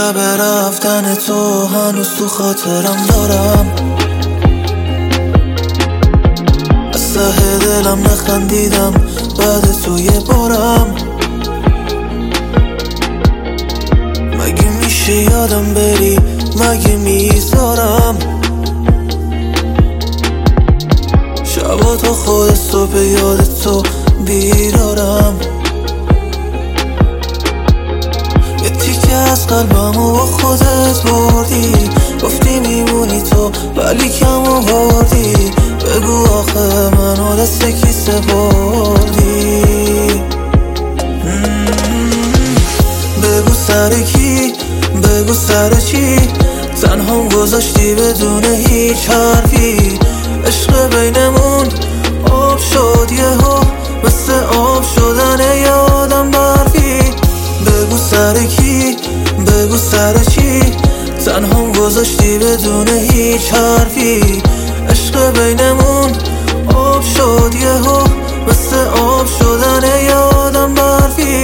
شب رفتن تو هنوز تو خاطرم دارم، از ته دلم نخندیدم بعد تو یه بارم. مگه میشه یادم بری، مگه میذارم شبا تا خود صبح یاد تو بیدارم. یه تیکه از قلبمو با خودت بردی، گفتی میمونی تو ولی کم آوردی. بگو آخه منو دست کی سپردی؟ بگو سر کی، بگو سر چی تنهام گذاشتی بدون هیچ حرفی. عشق بینمون آب شد یهو، مثل آب شدن یه آدم برفی. بگو سر کی، بگو سر چی تنهام گذاشتی بدون هیچ حرفی. عشق بینمون آب شد یهو، مثل آب شدن یه آدم برفی.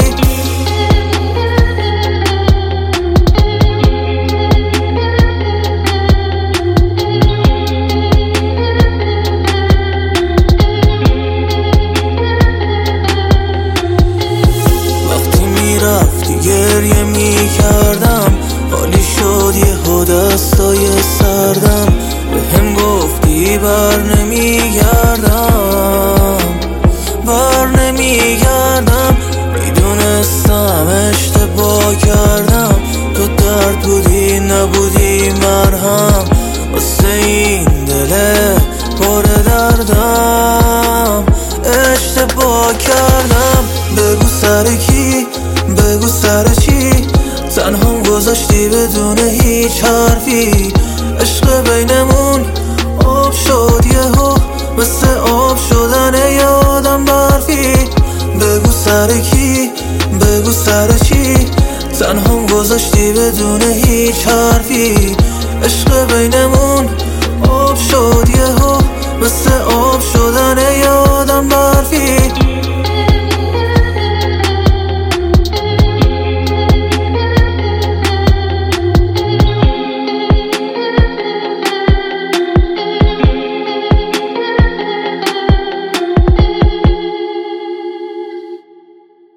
گریه می کردم حالی شد یهو دستای سردم. به هم گفتی بر نمیگردم، بر نمیگردم. میدونستم اشتباه کردم، تو درد بودی نبودی مرهم واسه این دل پر دردم. اشتباه کردم. بگو سر کی، بگو سر چی تنهام گذاشتی بدون هیچ حرفی. عشق بینمون آب شد یهو، مثل آب شدن یه آدم برفی. بگو سر کی، بگو سر چی تنهام گذاشتی بدون هیچ حرفی. عشق بینمون آب شد